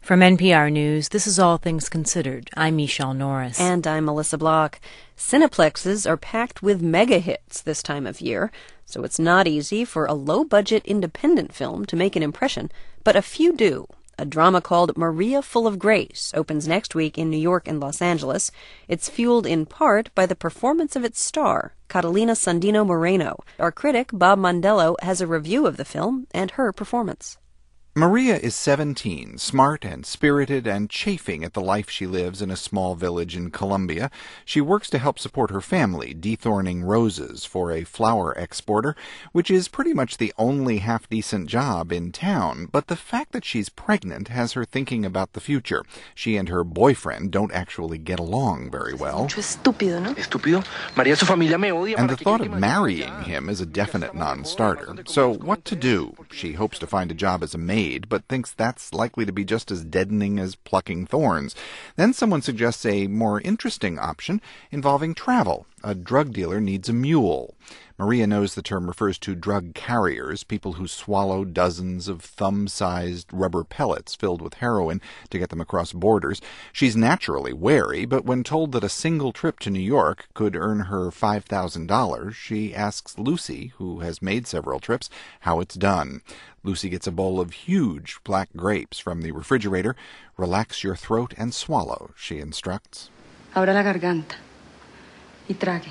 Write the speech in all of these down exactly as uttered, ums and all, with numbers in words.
From N P R News, this is All Things Considered. I'm Michelle Norris. And I'm Melissa Block. Cineplexes are packed with mega hits this time of year, so it's not easy for a low-budget independent film to make an impression, but a few do. A drama called Maria Full of Grace opens next week in New York and Los Angeles. It's fueled in part by the performance of its star, Catalina Sandino Moreno. Our critic, Bob Mondello, has a review of the film and her performance. Maria is seventeen, smart and spirited and chafing at the life she lives in a small village in Colombia. She works to help support her family, dethorning roses for a flower exporter, which is pretty much the only half-decent job in town. But the fact that she's pregnant has her thinking about the future. She and her boyfriend don't actually get along very well. And the thought of marrying him is a definite non-starter. So what to do? She hopes to find a job as a maid, but thinks that's likely to be just as deadening as plucking thorns. Then someone suggests a more interesting option involving travel. A drug dealer needs a mule. Maria knows the term refers to drug carriers, people who swallow dozens of thumb-sized rubber pellets filled with heroin to get them across borders. She's naturally wary, but when told that a single trip to New York could earn her five thousand dollars, she asks Lucy, who has made several trips, how it's done. Lucy gets a bowl of huge black grapes from the refrigerator. Relax your throat and swallow, she instructs. Abra la garganta y trague.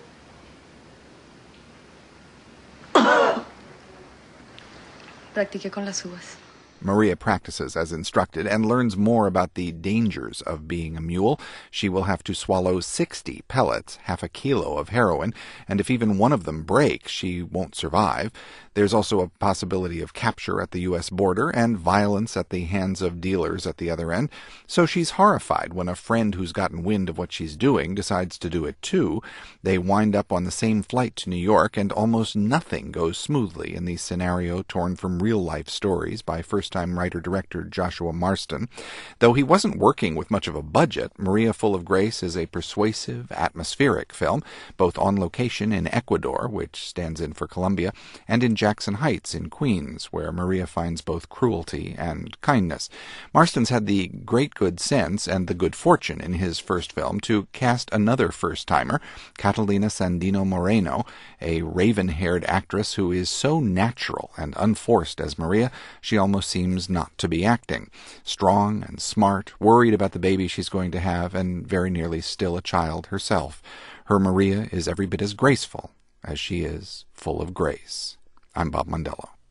Practique con las uvas. Maria practices as instructed and learns more about the dangers of being a mule. She will have to swallow sixty pellets, half a kilo of heroin, and if even one of them breaks, she won't survive. There's also a possibility of capture at the U S border and violence at the hands of dealers at the other end. So she's horrified when a friend who's gotten wind of what she's doing decides to do it too. They wind up on the same flight to New York, and almost nothing goes smoothly in the scenario torn from real-life stories by first-time writer-director Joshua Marston. Though he wasn't working with much of a budget, Maria Full of Grace is a persuasive, atmospheric film, both on location in Ecuador, which stands in for Colombia, and in Jackson Heights in Queens, where Maria finds both cruelty and kindness. Marston's had the great good sense and the good fortune in his first film to cast another first-timer, Catalina Sandino Moreno, a raven-haired actress who is so natural and unforced as Maria, she almost seems not to be acting. Strong and smart, worried about the baby she's going to have, and very nearly still a child herself. Her Maria is every bit as graceful as she is full of grace. I'm Bob Mondello.